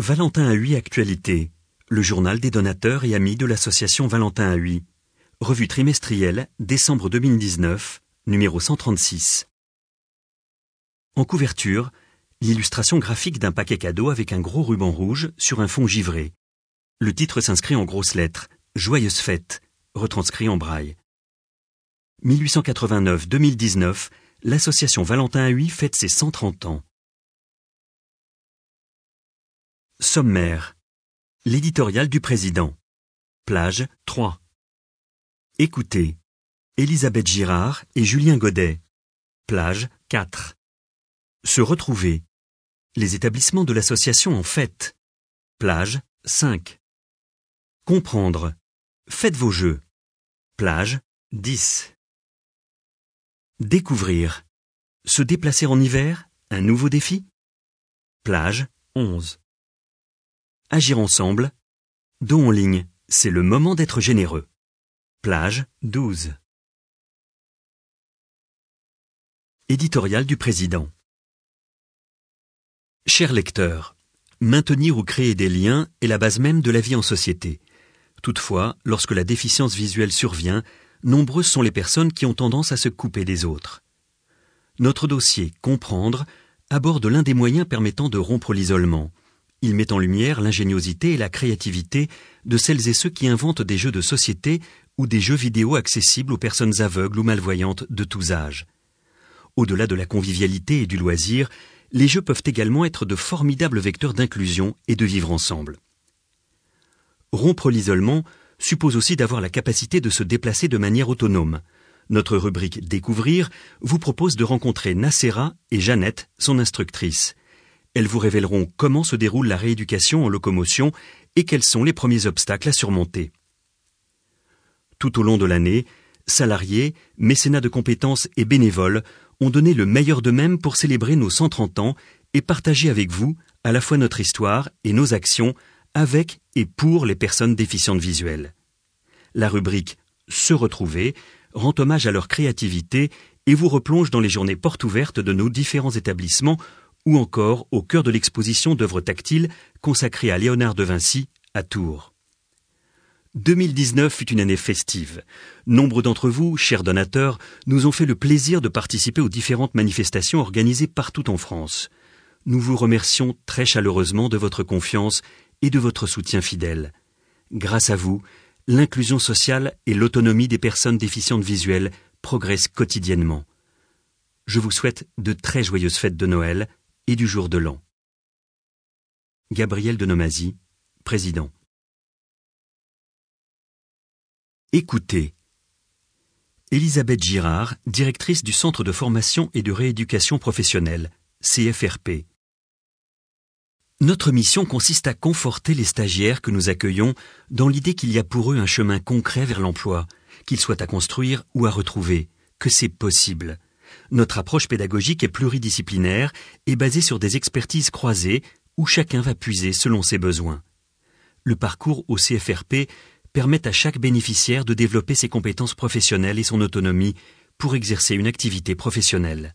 Valentin à Huy Actualité, le journal des donateurs et amis de l'association Valentin à Huy. Revue trimestrielle, décembre 2019, numéro 136. En couverture, l'illustration graphique d'un paquet cadeau avec un gros ruban rouge sur un fond givré. Le titre s'inscrit en grosses lettres, « Joyeuse fête », retranscrit en braille. 1889-2019, l'association Valentin à Huy fête ses 130 ans. Sommaire. L'éditorial du président. Plage 3. Écoutez. Elisabeth Girard et Julien Godet. Plage 4. Se retrouver. Les établissements de l'association en fête. Plage 5. Comprendre. Faites vos jeux. Plage 10. Découvrir. Se déplacer en hiver, un nouveau défi. Plage 11. Agir ensemble. Don en ligne, c'est le moment d'être généreux. Plage 12. Éditorial du président. Chers lecteurs, maintenir ou créer des liens est la base même de la vie en société. Toutefois, lorsque la déficience visuelle survient, nombreuses sont les personnes qui ont tendance à se couper des autres. Notre dossier « Comprendre » aborde l'un des moyens permettant de rompre l'isolement. Il met en lumière l'ingéniosité et la créativité de celles et ceux qui inventent des jeux de société ou des jeux vidéo accessibles aux personnes aveugles ou malvoyantes de tous âges. Au-delà de la convivialité et du loisir, les jeux peuvent également être de formidables vecteurs d'inclusion et de vivre ensemble. Rompre l'isolement suppose aussi d'avoir la capacité de se déplacer de manière autonome. Notre rubrique « Découvrir » vous propose de rencontrer Nacera et Jeannette, son instructrice. Elles vous révéleront comment se déroule la rééducation en locomotion et quels sont les premiers obstacles à surmonter. Tout au long de l'année, salariés, mécénats de compétences et bénévoles ont donné le meilleur d'eux-mêmes pour célébrer nos 130 ans et partager avec vous à la fois notre histoire et nos actions avec et pour les personnes déficientes visuelles. La rubrique « Se retrouver » rend hommage à leur créativité et vous replonge dans les journées portes ouvertes de nos différents établissements ou encore au cœur de l'exposition d'œuvres tactiles consacrée à Léonard de Vinci à Tours. 2019 fut une année festive. Nombre d'entre vous, chers donateurs, nous ont fait le plaisir de participer aux différentes manifestations organisées partout en France. Nous vous remercions très chaleureusement de votre confiance et de votre soutien fidèle. Grâce à vous, l'inclusion sociale et l'autonomie des personnes déficientes visuelles progressent quotidiennement. Je vous souhaite de très joyeuses fêtes de Noël et du jour de l'an. Gabriel de Nomazy, président. Écoutez. Elisabeth Girard, directrice du Centre de formation et de rééducation professionnelle, CFRP. Notre mission consiste à conforter les stagiaires que nous accueillons dans l'idée qu'il y a pour eux un chemin concret vers l'emploi, qu'il soit à construire ou à retrouver, que c'est possible. Notre approche pédagogique est pluridisciplinaire et basée sur des expertises croisées où chacun va puiser selon ses besoins. Le parcours au CFRP permet à chaque bénéficiaire de développer ses compétences professionnelles et son autonomie pour exercer une activité professionnelle.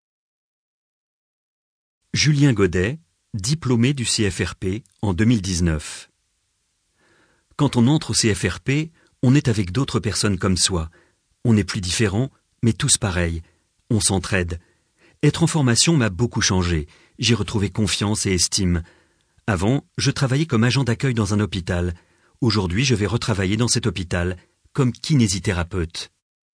Julien Godet, diplômé du CFRP en 2019. Quand on entre au CFRP, on est avec d'autres personnes comme soi. On est plus différents, mais tous pareils. On s'entraide. Être en formation m'a beaucoup changé. J'ai retrouvé confiance et estime. Avant, je travaillais comme agent d'accueil dans un hôpital. Aujourd'hui, je vais retravailler dans cet hôpital, comme kinésithérapeute.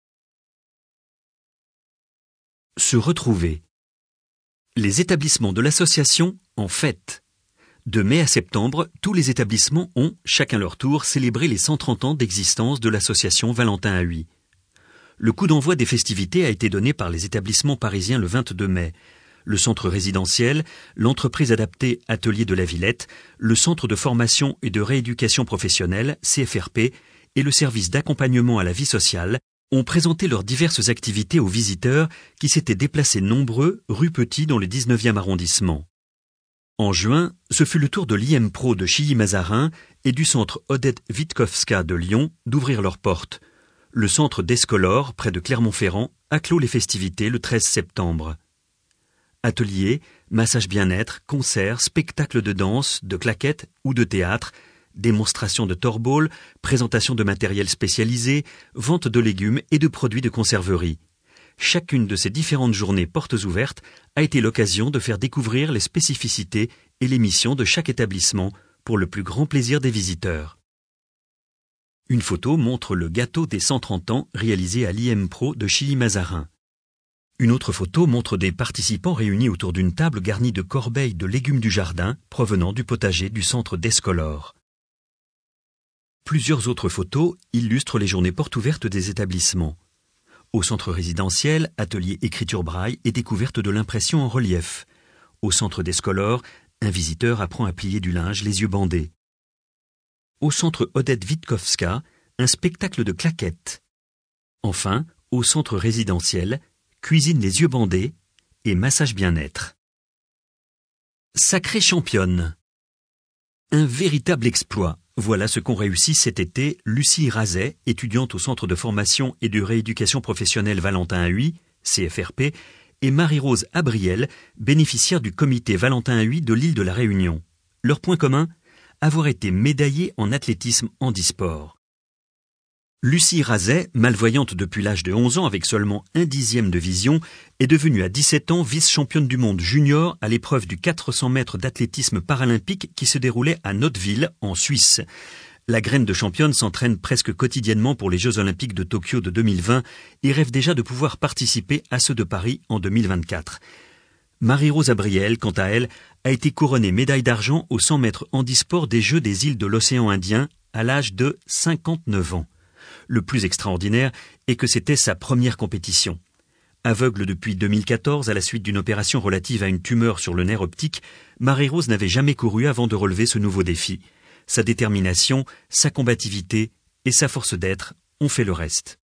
Se retrouver. Les établissements de l'association en fête. De mai à septembre, tous les établissements ont, chacun leur tour, célébré les 130 ans d'existence de l'association Valentin à Huy. Le coup d'envoi des festivités a été donné par les établissements parisiens le 22 mai. Le centre résidentiel, l'entreprise adaptée Atelier de la Villette, le centre de formation et de rééducation professionnelle, CFRP, et le service d'accompagnement à la vie sociale ont présenté leurs diverses activités aux visiteurs qui s'étaient déplacés nombreux rue Petit dans le 19e arrondissement. En juin, ce fut le tour de l'IM-Pro de Chilly-Mazarin et du centre Odette Witkowska de Lyon d'ouvrir leurs portes. Le centre d'Escolore, près de Clermont-Ferrand, a clos les festivités le 13 septembre. Ateliers, massages bien-être, concerts, spectacles de danse, de claquettes ou de théâtre, démonstrations de torball, présentation de matériel spécialisé, vente de légumes et de produits de conserverie. Chacune de ces différentes journées portes ouvertes a été l'occasion de faire découvrir les spécificités et les missions de chaque établissement pour le plus grand plaisir des visiteurs. Une photo montre le gâteau des 130 ans réalisé à l'IM-Pro de Chilly-Mazarin. Une autre photo montre des participants réunis autour d'une table garnie de corbeilles de légumes du jardin provenant du potager du centre d'Escolore. Plusieurs autres photos illustrent les journées portes ouvertes des établissements. Au centre résidentiel, atelier écriture braille et découverte de l'impression en relief. Au centre d'Escolore, un visiteur apprend à plier du linge les yeux bandés. Au centre Odette Witkowska, un spectacle de claquettes. Enfin, au centre résidentiel, cuisine les yeux bandés et massage bien-être. Sacrée championne! Un véritable exploit. Voilà ce qu'ont réussi cet été Lucie Razet, étudiante au Centre de formation et de rééducation professionnelle Valentin Huy, CFRP, et Marie-Rose Abriel, bénéficiaire du comité Valentin Huy de l'île de la Réunion. Leur point commun ? Avoir été médaillée en athlétisme handisport. Lucie Razet, malvoyante depuis l'âge de 11 ans avec seulement 1/10 de vision, est devenue à 17 ans vice-championne du monde junior à l'épreuve du 400 mètres d'athlétisme paralympique qui se déroulait à Notteville, en Suisse. La graine de championne s'entraîne presque quotidiennement pour les Jeux Olympiques de Tokyo de 2020 et rêve déjà de pouvoir participer à ceux de Paris en 2024. Marie-Rose Abriel, quant à elle, a été couronnée médaille d'argent aux 100 mètres handisport des Jeux des îles de l'océan Indien à l'âge de 59 ans. Le plus extraordinaire est que c'était sa première compétition. Aveugle depuis 2014 à la suite d'une opération relative à une tumeur sur le nerf optique, Marie-Rose n'avait jamais couru avant de relever ce nouveau défi. Sa détermination, sa combativité et sa force d'être ont fait le reste.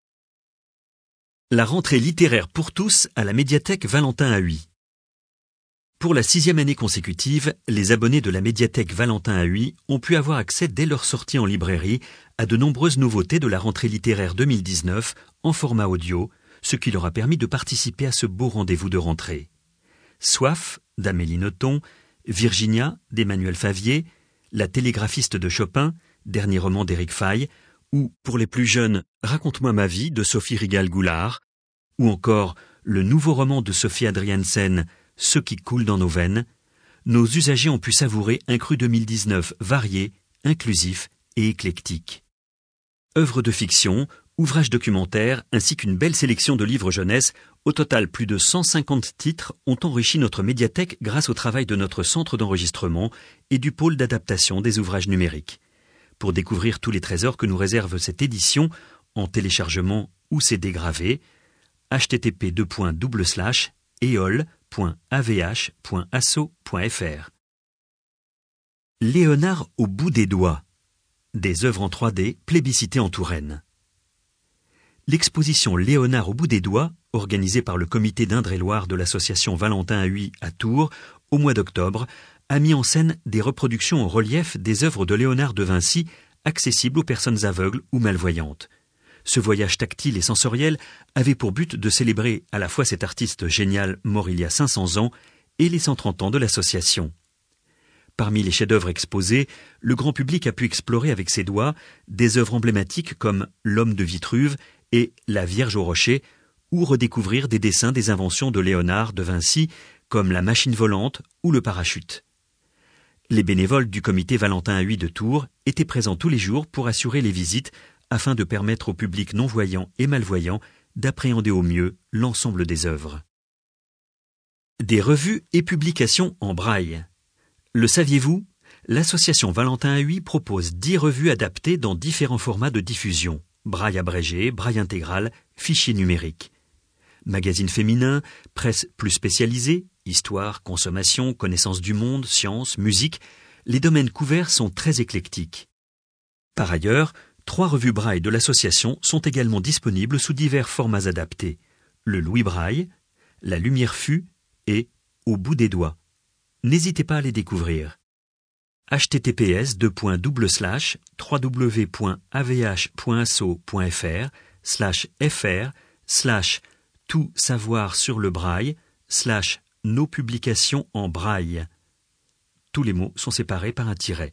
La rentrée littéraire pour tous à la médiathèque Valentin Huy. Pour la 6e année consécutive, les abonnés de la médiathèque Valentin Huy ont pu avoir accès dès leur sortie en librairie à de nombreuses nouveautés de la rentrée littéraire 2019 en format audio, ce qui leur a permis de participer à ce beau rendez-vous de rentrée. Soif d'Amélie Nothomb, Virginia d'Emmanuel Favier, La télégraphiste de Chopin, dernier roman d'Éric Faye, ou, pour les plus jeunes, Raconte-moi ma vie de Sophie Rigal-Goulard, ou encore le nouveau roman de Sophie Adriaansen, Ce qui coule dans nos veines, nos usagers ont pu savourer un cru 2019 varié, inclusif et éclectique. Œuvres de fiction, ouvrages documentaires ainsi qu'une belle sélection de livres jeunesse, au total plus de 150 titres ont enrichi notre médiathèque grâce au travail de notre centre d'enregistrement et du pôle d'adaptation des ouvrages numériques. Pour découvrir tous les trésors que nous réserve cette édition, en téléchargement ou CD gravé, http://eol.avh.asso.fr. Léonard au bout des doigts. Des œuvres en 3D plébiscitées en Touraine. L'exposition Léonard au bout des doigts, organisée par le comité d'Indre-et-Loire de l'association Valentin Huy à Tours au mois d'octobre, a mis en scène des reproductions en relief des œuvres de Léonard de Vinci accessibles aux personnes aveugles ou malvoyantes. Ce voyage tactile et sensoriel avait pour but de célébrer à la fois cet artiste génial mort il y a 500 ans et les 130 ans de l'association. Parmi les chefs-d'œuvre exposés, le grand public a pu explorer avec ses doigts des œuvres emblématiques comme L'homme de Vitruve et La Vierge au rocher, ou redécouvrir des dessins des inventions de Léonard de Vinci comme la machine volante ou le parachute. Les bénévoles du comité Valentin Huy de Tours étaient présents tous les jours pour assurer les visites afin de permettre au public non-voyant et malvoyant d'appréhender au mieux l'ensemble des œuvres. Des revues et publications en braille. Le saviez-vous ? L'association Valentin Huy propose 10 revues adaptées dans différents formats de diffusion. Braille abrégé, braille intégral, fichier numérique. Magazine féminin, presse plus spécialisée, histoire, consommation, connaissance du monde, sciences, musique, les domaines couverts sont très éclectiques. Par ailleurs, 3 revues braille de l'association sont également disponibles sous divers formats adaptés. Le Louis Braille, La Lumière Fut et Au bout des doigts. N'hésitez pas à les découvrir. https://www.avh.asso.fr/fr/tout savoir sur le braille nos publications en braille. Tous les mots sont séparés par un tiret.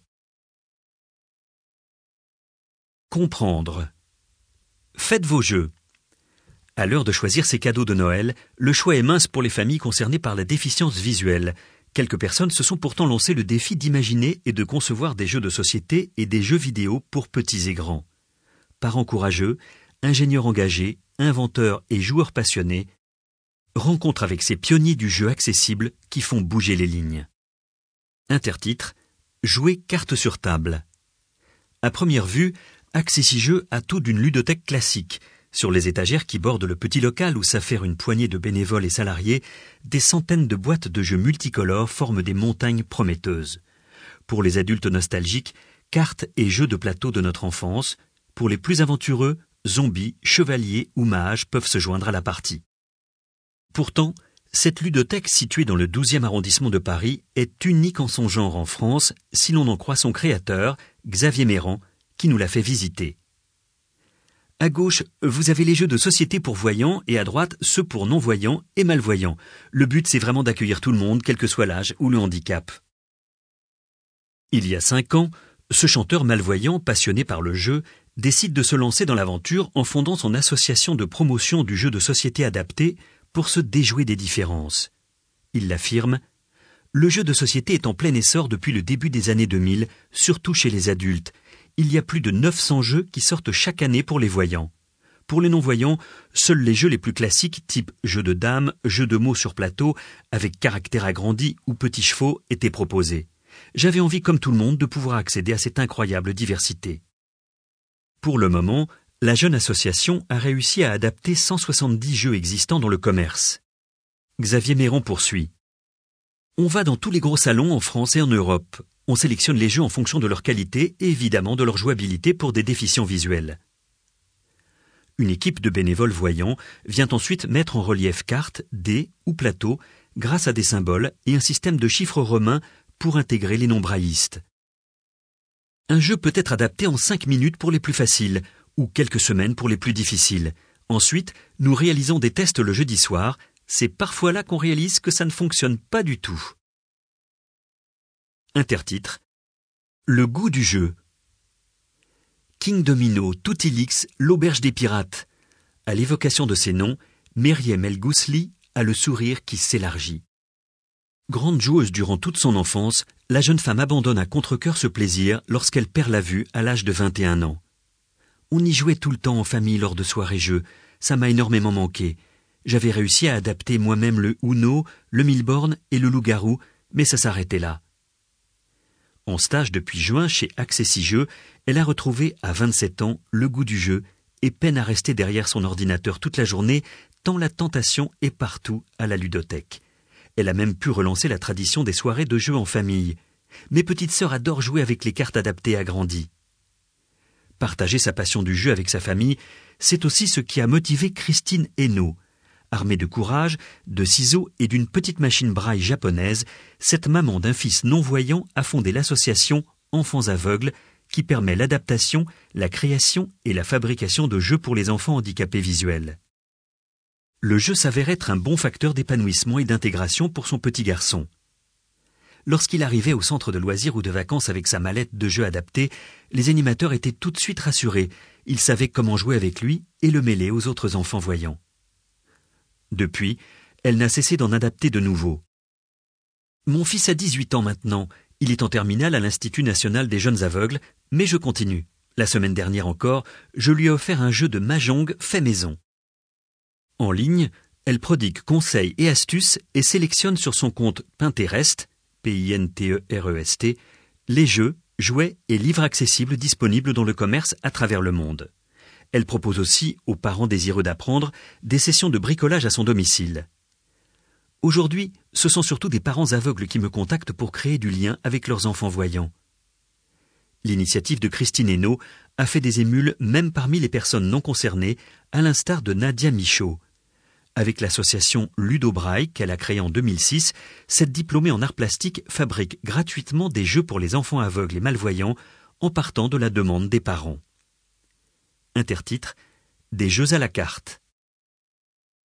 Comprendre. Faites vos jeux. À l'heure de choisir ses cadeaux de Noël, le choix est mince pour les familles concernées par la déficience visuelle. Quelques personnes se sont pourtant lancé le défi d'imaginer et de concevoir des jeux de société et des jeux vidéo pour petits et grands. Parents courageux, ingénieurs engagés, inventeurs et joueurs passionnés, rencontre avec ces pionniers du jeu accessible qui font bouger les lignes. Intertitre: Jouer carte sur table. À première vue, Accessi-Jeux a tout d'une ludothèque classique. Sur les étagères qui bordent le petit local où s'affairent une poignée de bénévoles et salariés, des centaines de boîtes de jeux multicolores forment des montagnes prometteuses. Pour les adultes nostalgiques, cartes et jeux de plateau de notre enfance. Pour les plus aventureux, zombies, chevaliers ou mages peuvent se joindre à la partie. Pourtant, cette ludothèque située dans le 12e arrondissement de Paris est unique en son genre en France, si l'on en croit son créateur, Xavier Mérand, qui nous l'a fait visiter. À gauche, vous avez les jeux de société pour voyants et à droite, ceux pour non-voyants et malvoyants. Le but, c'est vraiment d'accueillir tout le monde, quel que soit l'âge ou le handicap. Il y a 5 ans, ce chanteur malvoyant, passionné par le jeu, décide de se lancer dans l'aventure en fondant son association de promotion du jeu de société adapté pour se déjouer des différences. Il l'affirme: « Le jeu de société est en plein essor depuis le début des années 2000, surtout chez les adultes. Il y a plus de 900 jeux qui sortent chaque année pour les voyants. Pour les non-voyants, seuls les jeux les plus classiques, type jeux de dames, jeux de mots sur plateau, avec caractère agrandi ou petits chevaux, étaient proposés. J'avais envie, comme tout le monde, de pouvoir accéder à cette incroyable diversité. » Pour le moment, la jeune association a réussi à adapter 170 jeux existants dans le commerce. Xavier Mérand poursuit: « On va dans tous les gros salons en France et en Europe. On sélectionne les jeux en fonction de leur qualité et évidemment de leur jouabilité pour des déficients visuels. » Une équipe de bénévoles voyants vient ensuite mettre en relief cartes, dés ou plateaux grâce à des symboles et un système de chiffres romains pour intégrer les non-braillistes. Un jeu peut être adapté en 5 minutes pour les plus faciles ou quelques semaines pour les plus difficiles. Ensuite, nous réalisons des tests le jeudi soir. C'est parfois là qu'on réalise que ça ne fonctionne pas du tout. Intertitre: Le goût du jeu. King Domino, Toutilix, l'auberge des pirates. À l'évocation de ces noms, Meriem El Gousli a le sourire qui s'élargit. Grande joueuse durant toute son enfance, la jeune femme abandonne à contre-cœur ce plaisir lorsqu'elle perd la vue à l'âge de 21 ans. On y jouait tout le temps en famille lors de soirées jeux. Ça m'a énormément manqué. J'avais réussi à adapter moi-même le Uno, le Milborn et le Loup-garou, mais ça s'arrêtait là. En stage depuis juin chez Accessi-Jeux, elle a retrouvé à 27 ans le goût du jeu et peine à rester derrière son ordinateur toute la journée, tant la tentation est partout à la ludothèque. Elle a même pu relancer la tradition des soirées de jeux en famille. Mes petites sœurs adorent jouer avec les cartes adaptées agrandies. Partager sa passion du jeu avec sa famille, c'est aussi ce qui a motivé Christine Hainaut. Armée de courage, de ciseaux et d'une petite machine braille japonaise, cette maman d'un fils non-voyant a fondé l'association Enfants Aveugles qui permet l'adaptation, la création et la fabrication de jeux pour les enfants handicapés visuels. Le jeu s'avère être un bon facteur d'épanouissement et d'intégration pour son petit garçon. Lorsqu'il arrivait au centre de loisirs ou de vacances avec sa mallette de jeux adaptés, les animateurs étaient tout de suite rassurés. Ils savaient comment jouer avec lui et le mêler aux autres enfants voyants. Depuis, elle n'a cessé d'en adapter de nouveaux. Mon fils a 18 ans maintenant. Il est en terminale à l'Institut national des jeunes aveugles, mais je continue. La semaine dernière encore, je lui ai offert un jeu de mahjong fait maison. En ligne, elle prodigue conseils et astuces et sélectionne sur son compte Pinterest, Pinterest, les jeux, jouets et livres accessibles disponibles dans le commerce à travers le monde. Elle propose aussi aux parents désireux d'apprendre des sessions de bricolage à son domicile. Aujourd'hui, ce sont surtout des parents aveugles qui me contactent pour créer du lien avec leurs enfants voyants. L'initiative de Christine Hainaut a fait des émules même parmi les personnes non concernées, à l'instar de Nadia Michaud. Avec l'association Ludobraille qu'elle a créée en 2006, cette diplômée en arts plastiques fabrique gratuitement des jeux pour les enfants aveugles et malvoyants en partant de la demande des parents. Intertitre: Des jeux à la carte.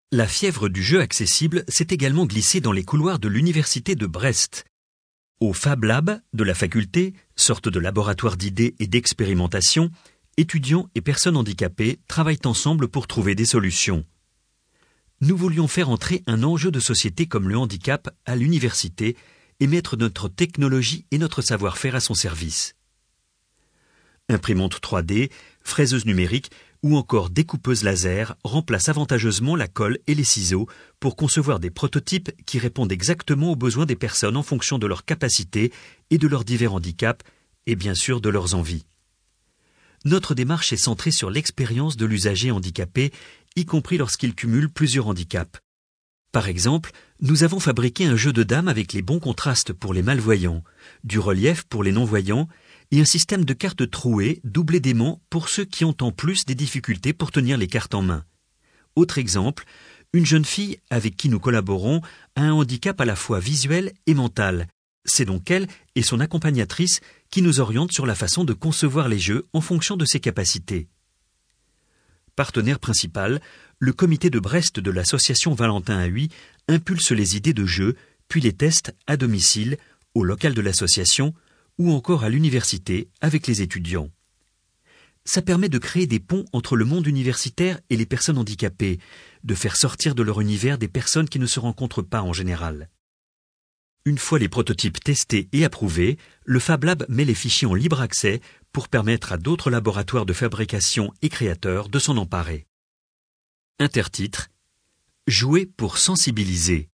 La fièvre du jeu accessible s'est également glissée dans les couloirs de l'université de Brest. Au Fab Lab de la faculté, sorte de laboratoire d'idées et d'expérimentation, étudiants et personnes handicapées travaillent ensemble pour trouver des solutions. Nous voulions faire entrer un enjeu de société comme le handicap à l'université et mettre notre technologie et notre savoir-faire à son service. Imprimantes 3D, fraiseuses numériques ou encore découpeuses laser remplacent avantageusement la colle et les ciseaux pour concevoir des prototypes qui répondent exactement aux besoins des personnes en fonction de leurs capacités et de leurs divers handicaps et bien sûr de leurs envies. Notre démarche est centrée sur l'expérience de l'usager handicapé, y compris lorsqu'il cumule plusieurs handicaps. Par exemple, nous avons fabriqué un jeu de dames avec les bons contrastes pour les malvoyants, du relief pour les non-voyants et un système de cartes trouées doublé d'aimants pour ceux qui ont en plus des difficultés pour tenir les cartes en main. Autre exemple, une jeune fille avec qui nous collaborons a un handicap à la fois visuel et mental. C'est donc elle et son accompagnatrice qui nous orientent sur la façon de concevoir les jeux en fonction de ses capacités. Partenaire principal, le comité de Brest de l'association Valentin Huy impulse les idées de jeux, puis les tests à domicile, au local de l'association ou encore à l'université avec les étudiants. Ça permet de créer des ponts entre le monde universitaire et les personnes handicapées, de faire sortir de leur univers des personnes qui ne se rencontrent pas en général. Une fois les prototypes testés et approuvés, le Fab Lab met les fichiers en libre accès pour permettre à d'autres laboratoires de fabrication et créateurs de s'en emparer. Intertitre : Jouer pour sensibiliser.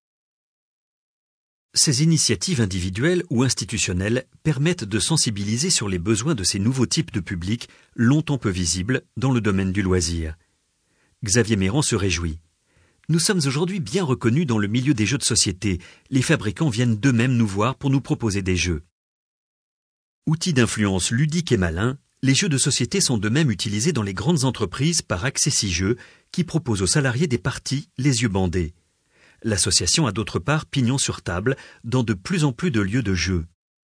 Ces initiatives individuelles ou institutionnelles permettent de sensibiliser sur les besoins de ces nouveaux types de publics longtemps peu visibles dans le domaine du loisir. Xavier Méran se réjouit. Nous sommes aujourd'hui bien reconnus dans le milieu des jeux de société. Les fabricants viennent d'eux-mêmes nous voir pour nous proposer des jeux. Outils d'influence ludique et malin, les jeux de société sont de même utilisés dans les grandes entreprises par Accessi-Jeux qui proposent aux salariés des parties les yeux bandés. L'association a d'autre part pignon sur table dans de plus en plus de lieux de jeu.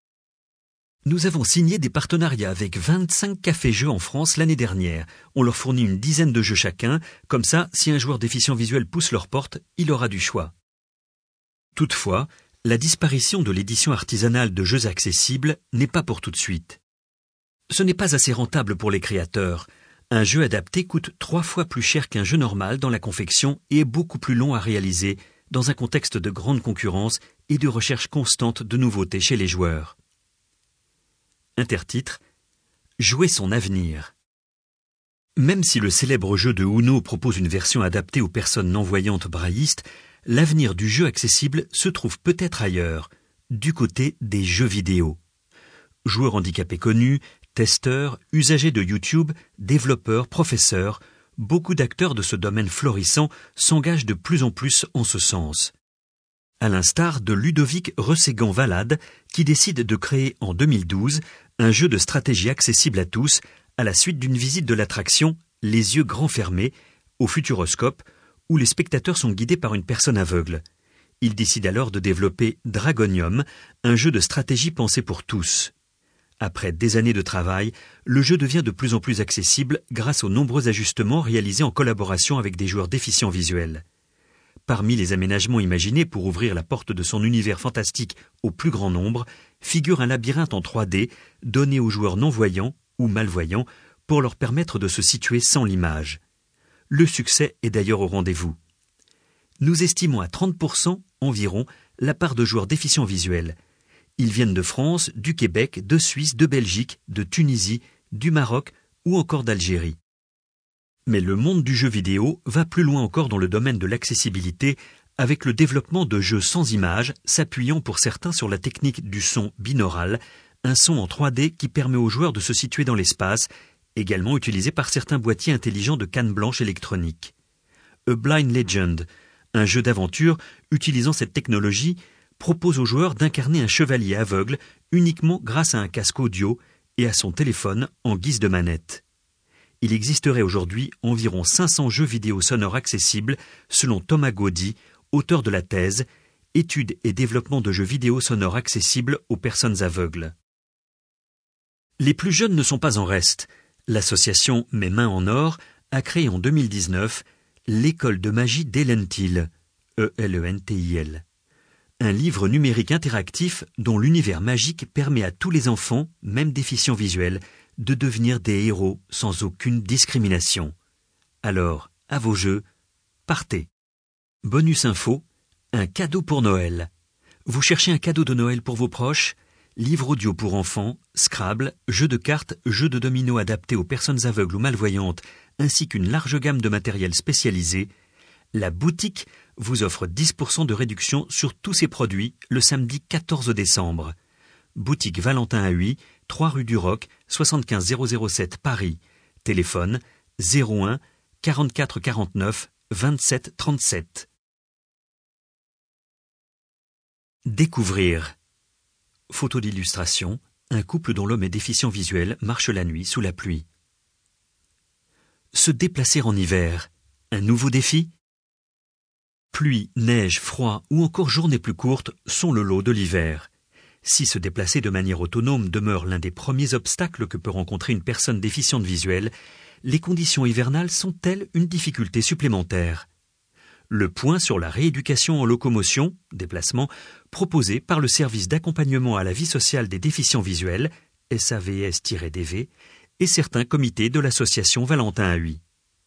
Nous avons signé des partenariats avec 25 cafés-jeux en France l'année dernière. On leur fournit une dizaine de jeux chacun, comme ça, si un joueur déficient visuel pousse leur porte, il aura du choix. Toutefois, la disparition de l'édition artisanale de jeux accessibles n'est pas pour tout de suite. Ce n'est pas assez rentable pour les créateurs. Un jeu adapté coûte 3 fois plus cher qu'un jeu normal dans la confection et est beaucoup plus long à réaliser, dans un contexte de grande concurrence et de recherche constante de nouveautés chez les joueurs. Intertitre : Jouer son avenir. Même si le célèbre jeu de Uno propose une version adaptée aux personnes non-voyantes braillistes, l'avenir du jeu accessible se trouve peut-être ailleurs, du côté des jeux vidéo. Joueurs handicapés connus, testeurs, usagers de YouTube, développeurs, professeurs, beaucoup d'acteurs de ce domaine florissant s'engagent de plus en plus en ce sens. À l'instar de Ludovic Rességuin-Valade, qui décide de créer en 2012 un jeu de stratégie accessible à tous, à la suite d'une visite de l'attraction Les yeux grands fermés, au Futuroscope, où les spectateurs sont guidés par une personne aveugle. Il décide alors de développer Dragonium, un jeu de stratégie pensé pour tous. Après des années de travail, le jeu devient de plus en plus accessible grâce aux nombreux ajustements réalisés en collaboration avec des joueurs déficients visuels. Parmi les aménagements imaginés pour ouvrir la porte de son univers fantastique au plus grand nombre, figure un labyrinthe en 3D donné aux joueurs non-voyants ou malvoyants pour leur permettre de se situer sans l'image. Le succès est d'ailleurs au rendez-vous. Nous estimons à 30% environ la part de joueurs déficients visuels. Ils viennent de France, du Québec, de Suisse, de Belgique, de Tunisie, du Maroc ou encore d'Algérie. Mais le monde du jeu vidéo va plus loin encore dans le domaine de l'accessibilité avec le développement de jeux sans images s'appuyant pour certains sur la technique du son binaural, un son en 3D qui permet aux joueurs de se situer dans l'espace, également utilisé par certains boîtiers intelligents de canne blanche électronique. A Blind Legend, un jeu d'aventure utilisant cette technologie, propose aux joueurs d'incarner un chevalier aveugle uniquement grâce à un casque audio et à son téléphone en guise de manette. Il existerait aujourd'hui environ 500 jeux vidéo sonores accessibles selon Thomas Gaudy, auteur de la thèse « Étude et développement de jeux vidéo sonores accessibles aux personnes aveugles ». Les plus jeunes ne sont pas en reste. L'association Mes Mains en Or a créé en 2019 L'école de magie d'Elentil, E-L-E-N-T-I-L. Un livre numérique interactif dont l'univers magique permet à tous les enfants, même déficients visuels, de devenir des héros sans aucune discrimination. Alors, à vos jeux, partez. Bonus info, un cadeau pour Noël. Vous cherchez un cadeau de Noël pour vos proches ? Livre audio pour enfants, Scrabble, jeux de cartes, jeux de dominos adaptés aux personnes aveugles ou malvoyantes, ainsi qu'une large gamme de matériel spécialisé, la boutique vous offre 10% de réduction sur tous ses produits le samedi 14 décembre. Boutique Valentin Huy, 3 rue du Roc, 75 007 Paris. Téléphone 01 44 49 27 37. Découvrir. Photo d'illustration, un couple dont l'homme est déficient visuel marche la nuit sous la pluie. Se déplacer en hiver, un nouveau défi ? Pluie, neige, froid ou encore journées plus courtes sont le lot de l'hiver. Si se déplacer de manière autonome demeure l'un des premiers obstacles que peut rencontrer une personne déficiente visuelle, les conditions hivernales sont-elles une difficulté supplémentaire ? Le point sur la rééducation en locomotion, déplacement, proposé par le service d'accompagnement à la vie sociale des déficients visuels, SAVS-DV, et certains comités de l'association Valentin Huy.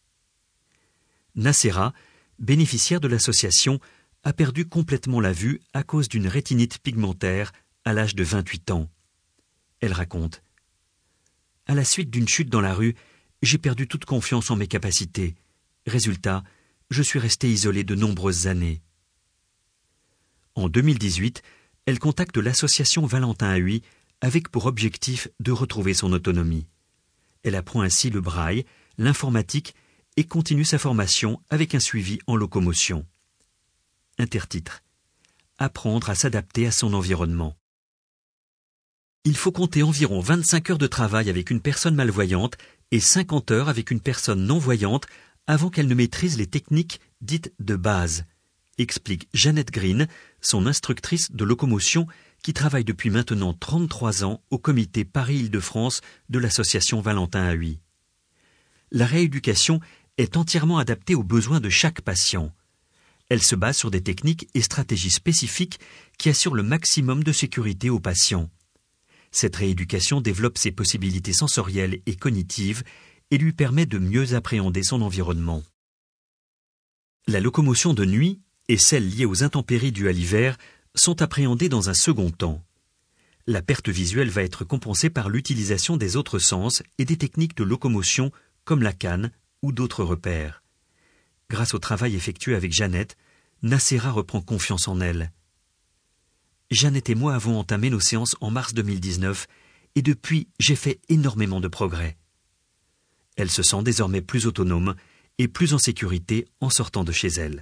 Nacera, bénéficiaire de l'association, a perdu complètement la vue à cause d'une rétinite pigmentaire à l'âge de 28 ans. Elle raconte « À la suite d'une chute dans la rue, j'ai perdu toute confiance en mes capacités. Résultat, je suis restée isolée de nombreuses années. » En 2018, elle contacte l'association Valentin Huy avec pour objectif de retrouver son autonomie. Elle apprend ainsi le braille, l'informatique et continue sa formation avec un suivi en locomotion. Intertitre. Apprendre à s'adapter à son environnement. Il faut compter environ 25 heures de travail avec une personne malvoyante et 50 heures avec une personne non-voyante avant qu'elle ne maîtrise les techniques dites de base, explique Jeannette Green, son instructrice de locomotion qui travaille depuis maintenant 33 ans au comité Paris-Île-de-France de l'association Valentin Huy. La rééducation est entièrement adaptée aux besoins de chaque patient. Elle se base sur des techniques et stratégies spécifiques qui assurent le maximum de sécurité aux patients. Cette rééducation développe ses possibilités sensorielles et cognitives et lui permet de mieux appréhender son environnement. La locomotion de nuit et celle liée aux intempéries dues à l'hiver sont appréhendées dans un second temps. La perte visuelle va être compensée par l'utilisation des autres sens et des techniques de locomotion comme la canne ou d'autres repères. Grâce au travail effectué avec Jeannette, Nacera reprend confiance en elle. Jeannette et moi avons entamé nos séances en mars 2019 et depuis, j'ai fait énormément de progrès. Elle se sent désormais plus autonome et plus en sécurité en sortant de chez elle.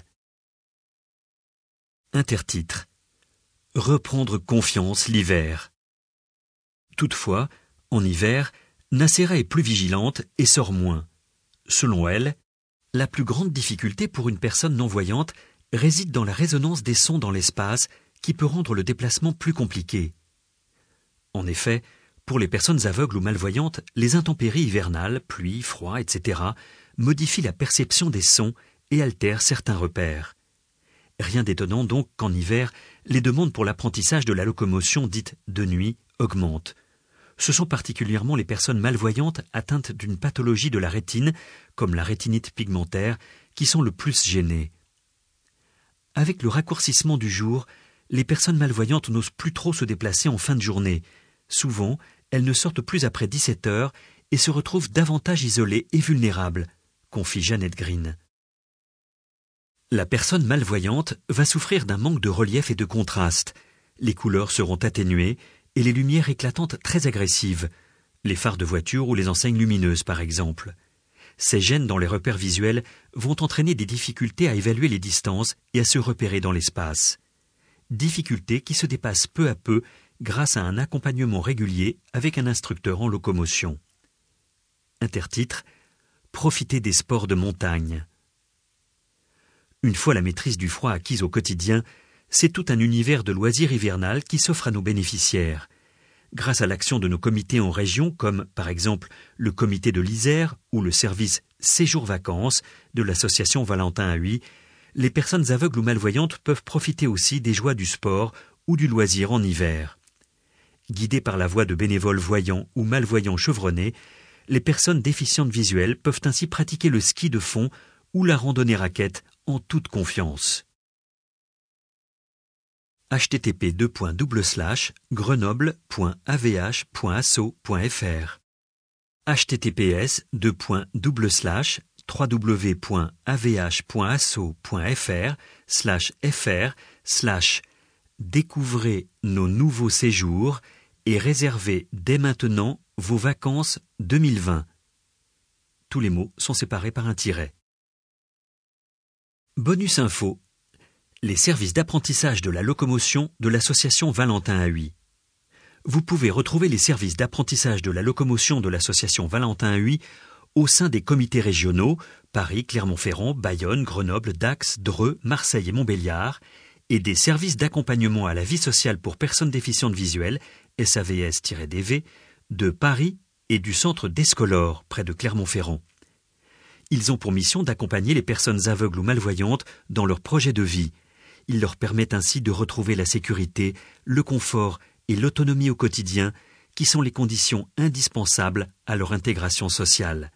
Intertitre. Reprendre confiance l'hiver. Toutefois, en hiver, Nacera est plus vigilante et sort moins. Selon elle, la plus grande difficulté pour une personne non-voyante réside dans la résonance des sons dans l'espace qui peut rendre le déplacement plus compliqué. En effet, pour les personnes aveugles ou malvoyantes, les intempéries hivernales, pluie, froid, etc., modifient la perception des sons et altèrent certains repères. Rien d'étonnant donc qu'en hiver, les demandes pour l'apprentissage de la locomotion dite de nuit augmentent. Ce sont particulièrement les personnes malvoyantes atteintes d'une pathologie de la rétine, comme la rétinite pigmentaire, qui sont le plus gênées. Avec le raccourcissement du jour, les personnes malvoyantes n'osent plus trop se déplacer en fin de journée. Souvent, elles ne sortent plus après 17 heures et se retrouvent davantage isolées et vulnérables, confie Jeannette Green. La personne malvoyante va souffrir d'un manque de relief et de contraste. Les couleurs seront atténuées et les lumières éclatantes très agressives, les phares de voiture ou les enseignes lumineuses par exemple. Ces gênes dans les repères visuels vont entraîner des difficultés à évaluer les distances et à se repérer dans l'espace. Difficultés qui se dépassent peu à peu grâce à un accompagnement régulier avec un instructeur en locomotion. Intertitre. Profiter des sports de montagne. Une fois la maîtrise du froid acquise au quotidien, c'est tout un univers de loisirs hivernales qui s'offre à nos bénéficiaires. grâce à l'action de nos comités en région, comme par exemple le comité de l'Isère ou le service Séjour-Vacances de l'association Valentin à Huy, les personnes aveugles ou malvoyantes peuvent profiter aussi des joies du sport ou du loisir en hiver. Guidées par la voix de bénévoles voyants ou malvoyants chevronnés, les personnes déficientes visuelles peuvent ainsi pratiquer le ski de fond ou la randonnée raquette en toute confiance. http://grenoble.avh.asso.fr https://www.avh.asso.fr/fr/découvrez nos nouveaux séjours et réservez dès maintenant vos vacances 2020. Tous les mots sont séparés par un tiret. Bonus info. Les services d'apprentissage de la locomotion de l'association Valentin à Huy. Vous pouvez retrouver les services d'apprentissage de la locomotion de l'association Valentin à Huy au sein des comités régionaux Paris, Clermont-Ferrand, Bayonne, Grenoble, Dax, Dreux, Marseille et Montbéliard et des services d'accompagnement à la vie sociale pour personnes déficientes visuelles, SAVS-DV, de Paris et du centre d'Escolore, près de Clermont-Ferrand. Ils ont pour mission d'accompagner les personnes aveugles ou malvoyantes dans leur projet de vie. Ils leur permettent ainsi de retrouver la sécurité, le confort et l'autonomie au quotidien, qui sont les conditions indispensables à leur intégration sociale.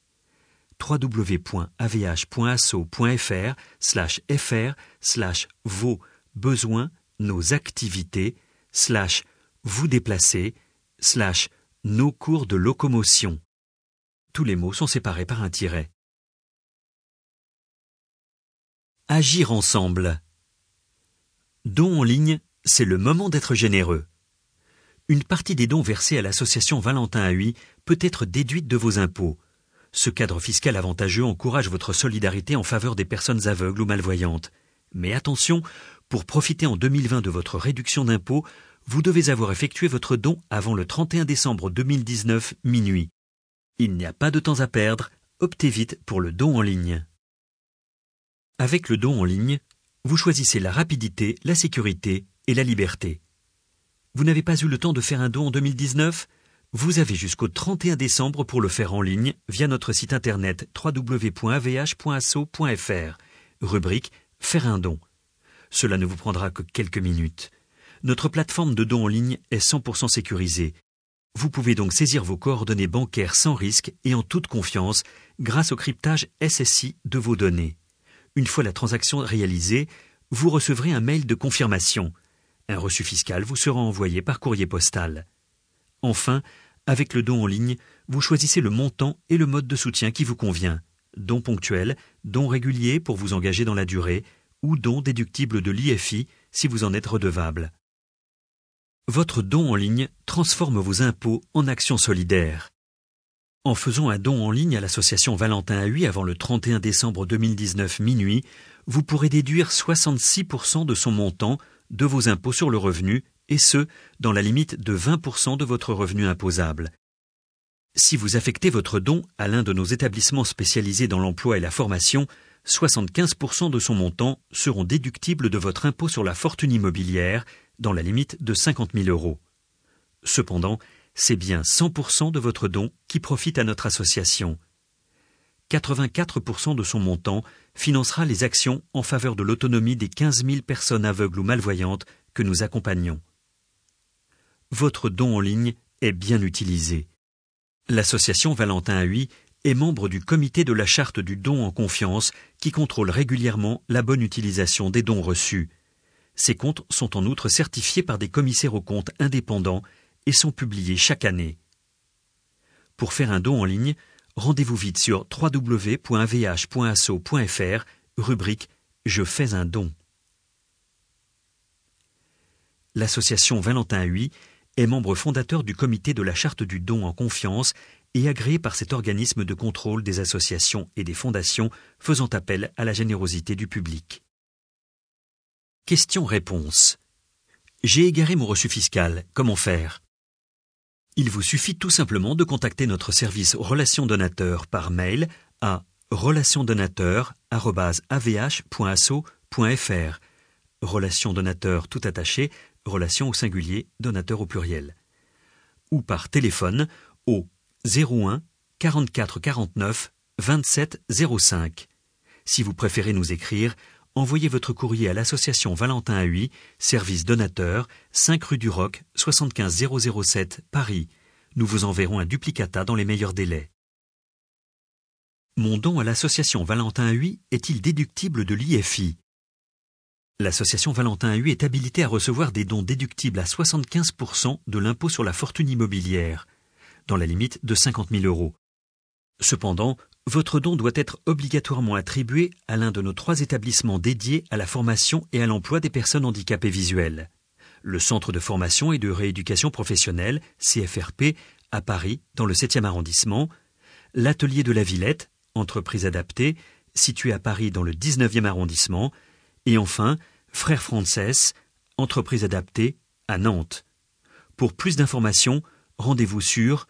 www.avh.asso.fr/fr/vos besoins, nos activités, /vous déplacer, /nos cours de locomotion. Tous les mots sont séparés par un tiret. Agir ensemble. Dons en ligne, c'est le moment d'être généreux. Une partie des dons versés à l'association Valentin à Huy peut être déduite de vos impôts. Ce cadre fiscal avantageux encourage votre solidarité en faveur des personnes aveugles ou malvoyantes. Mais attention, pour profiter en 2020 de votre réduction d'impôts, vous devez avoir effectué votre don avant le 31 décembre 2019 minuit. Il n'y a pas de temps à perdre, optez vite pour le don en ligne. Avec le don en ligne, vous choisissez la rapidité, la sécurité et la liberté. Vous n'avez pas eu le temps de faire un don en 2019 ? Vous avez jusqu'au 31 décembre pour le faire en ligne via notre site internet www.avh.asso.fr, rubrique « Faire un don ». Cela ne vous prendra que quelques minutes. Notre plateforme de don en ligne est 100% sécurisée. Vous pouvez donc saisir vos coordonnées bancaires sans risque et en toute confiance grâce au cryptage SSI de vos données. Une fois la transaction réalisée, vous recevrez un mail de confirmation. Un reçu fiscal vous sera envoyé par courrier postal. Enfin, avec le don en ligne, vous choisissez le montant et le mode de soutien qui vous convient. Don ponctuel, don régulier pour vous engager dans la durée, ou don déductible de l'IFI si vous en êtes redevable. Votre don en ligne transforme vos impôts en actions solidaires. En faisant un don en ligne à l'association Valentin à Huy avant le 31 décembre 2019 minuit, vous pourrez déduire 66% de son montant de vos impôts sur le revenu, et ce, dans la limite de 20% de votre revenu imposable. Si vous affectez votre don à l'un de nos établissements spécialisés dans l'emploi et la formation, 75% de son montant seront déductibles de votre impôt sur la fortune immobilière, dans la limite de 50 000 €. Cependant, c'est bien 100% de votre don qui profite à notre association. 84% de son montant financera les actions en faveur de l'autonomie des 15 000 personnes aveugles ou malvoyantes que nous accompagnons. Votre don en ligne est bien utilisé. L'association Valentin à Huy est membre du comité de la charte du don en confiance qui contrôle régulièrement la bonne utilisation des dons reçus. Ces comptes sont en outre certifiés par des commissaires aux comptes indépendants et sont publiés chaque année. Pour faire un don en ligne, rendez-vous vite sur www.avh.asso.fr, rubrique « Je fais un don ». L'association Valentin à Huy est membre fondateur du comité de la charte du don en confiance et agréé par cet organisme de contrôle des associations et des fondations faisant appel à la générosité du public. Questions-réponses. J'ai égaré mon reçu fiscal, comment faire ? Il vous suffit tout simplement de contacter notre service Relations Donateurs par mail à relationdonateur@avh.asso.fr. Relations Donateurs tout attaché, relations au singulier, donateur au pluriel. ou par téléphone au 01 44 49 27 05. Si vous préférez nous écrire, envoyez votre courrier à l'association Valentin Huy, service donateur, 5 rue du Roc, 75 007, Paris. Nous vous enverrons un duplicata dans les meilleurs délais. Mon don à l'association Valentin Huy est-il déductible de l'IFI ? L'association Valentin Huy est habilitée à recevoir des dons déductibles à 75% de l'impôt sur la fortune immobilière, dans la limite de 50 000 €. Cependant, votre don doit être obligatoirement attribué à l'un de nos 3 établissements dédiés à la formation et à l'emploi des personnes handicapées visuelles. Le Centre de formation et de rééducation professionnelle, CFRP, à Paris, dans le 7e arrondissement, l'Atelier de la Villette, entreprise adaptée, située à Paris dans le 19e arrondissement, et enfin, Frères Frances, entreprise adaptée, à Nantes. Pour plus d'informations, rendez-vous sur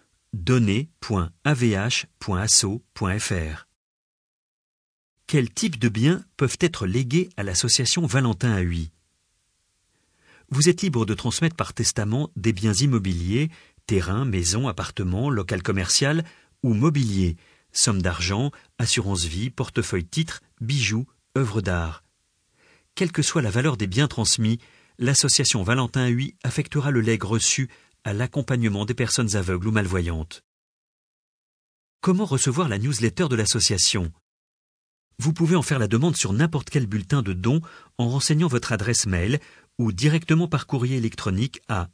donner.avh.asso.fr. Quels types de biens peuvent être légués à l'association Valentin Huy ? Vous êtes libre de transmettre par testament des biens immobiliers, terrains, maisons, appartements, local commercial ou mobilier, sommes d'argent, assurance vie, portefeuille titres, bijoux, œuvres d'art. Quelle que soit la valeur des biens transmis, l'association Valentin Huy affectera le legs reçu à l'accompagnement des personnes aveugles ou malvoyantes. Comment recevoir la newsletter de l'association ? Vous pouvez en faire la demande sur n'importe quel bulletin de don en renseignant votre adresse mail ou directement par courrier électronique à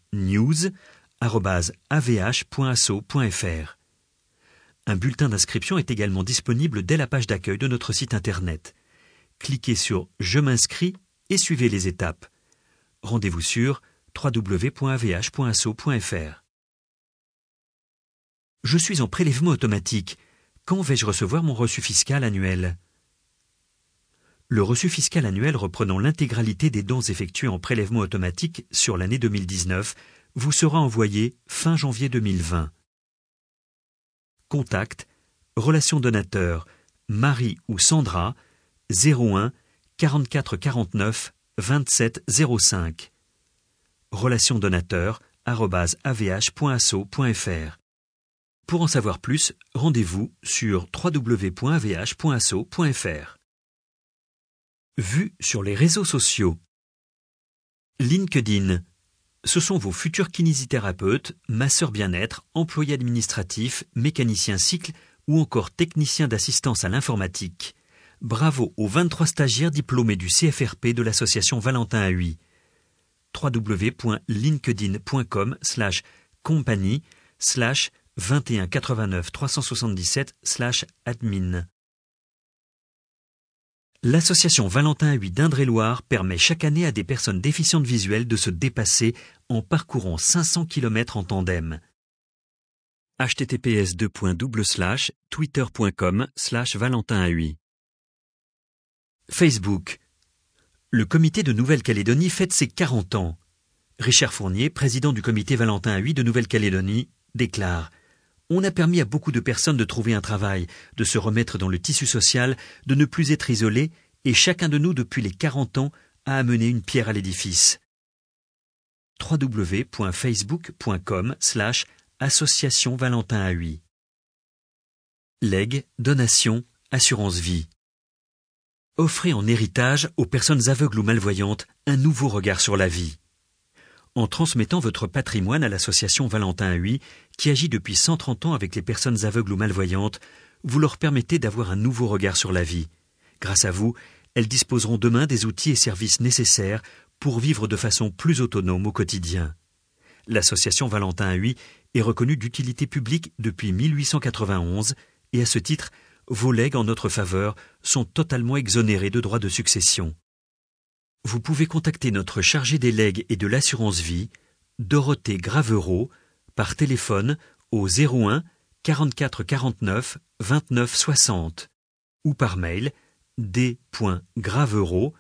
news@avh.asso.fr. Un bulletin d'inscription est également disponible dès la page d'accueil de notre site internet. Cliquez sur « Je m'inscris » et suivez les étapes. Rendez-vous sur www.avh.asso.fr. Je suis en prélèvement automatique. Quand vais-je recevoir mon reçu fiscal annuel ? Le reçu fiscal annuel reprenant l'intégralité des dons effectués en prélèvement automatique sur l'année 2019 vous sera envoyé fin janvier 2020. Contact, relation donateur, Marie ou Sandra, 01 44 49 27 05. Relation donateur @avh.asso.fr. Pour en savoir plus, rendez-vous sur www.avh.asso.fr. Vue sur les réseaux sociaux. LinkedIn. Ce sont vos futurs kinésithérapeutes, masseurs bien-être, employés administratifs, mécaniciens cycle ou encore techniciens d'assistance à l'informatique. Bravo aux 23 stagiaires diplômés du CFRP de l'association Valentin Huy. www.linkedin.com/compagnie/218937/admin. L'association Valentin Huy d'Indre-et-Loire permet chaque année à des personnes déficientes visuelles de se dépasser en parcourant 500 km en tandem. https://twitter.com/valentinhui. Facebook. Le comité de Nouvelle-Calédonie fête ses 40 ans. Richard Fournier, président du comité Valentin Huy de Nouvelle-Calédonie, déclare « On a permis à beaucoup de personnes de trouver un travail, de se remettre dans le tissu social, de ne plus être isolés, et chacun de nous, depuis les 40 ans, a amené une pierre à l'édifice. » www.facebook.com/association Valentin Huy. Legs, donations, assurance vie. Offrez en héritage aux personnes aveugles ou malvoyantes un nouveau regard sur la vie. En transmettant votre patrimoine à l'association Valentin Huy, qui agit depuis 130 ans avec les personnes aveugles ou malvoyantes, vous leur permettez d'avoir un nouveau regard sur la vie. Grâce à vous, elles disposeront demain des outils et services nécessaires pour vivre de façon plus autonome au quotidien. L'association Valentin Huy est reconnue d'utilité publique depuis 1891 et à ce titre, vos legs en notre faveur sont totalement exonérés de droits de succession. Vous pouvez contacter notre chargée des legs et de l'assurance vie, Dorothée Gravereau, par téléphone au 01 44 49 29 60 ou par mail d.gravereaux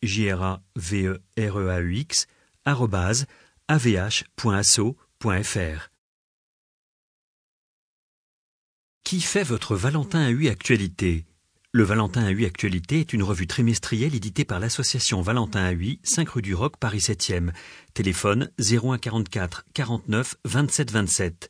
@avh.asso.fr. Qui fait votre Valentin Huy actualité ? Le Valentin à Huy Actualité est une revue trimestrielle éditée par l'association Valentin à Huy, 5 rue du Roc, Paris 7e. Téléphone 01 44 49 27 27.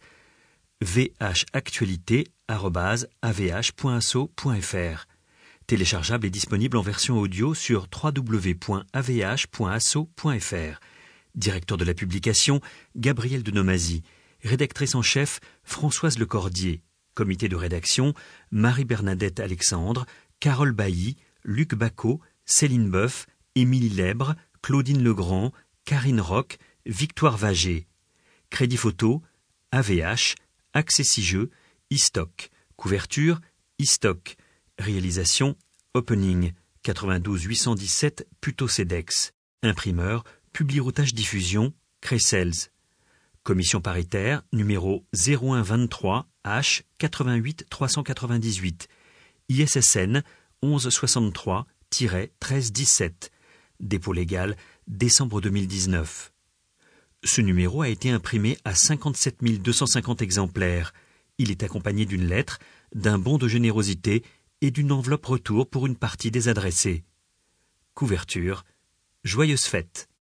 vhactualité@avh.asso.fr. Téléchargeable et disponible en version audio sur www.avh.asso.fr. Directeur de la publication, Gabriel Denomazy. Rédactrice en chef, Françoise Lecordier. Comité de rédaction, Marie-Bernadette Alexandre, Carole Bailly, Luc Bacot, Céline Boeuf, Émilie Lèbre, Claudine Legrand, Karine Roch, Victoire Vagé. Crédit photo, AVH, Accessijeux, iStock. Couverture, iStock. Réalisation, Opening, 92 817 Puteaux-Cedex. Imprimeur, Publiroutage Diffusion, Cressels. Commission paritaire, numéro 0123 H 88 398. ISSN 1163-1317. Dépôt légal, décembre 2019. Ce numéro a été imprimé à 57 250 exemplaires. Il est accompagné d'une lettre, d'un bon de générosité et d'une enveloppe retour pour une partie des adressés. Couverture, joyeuses fêtes.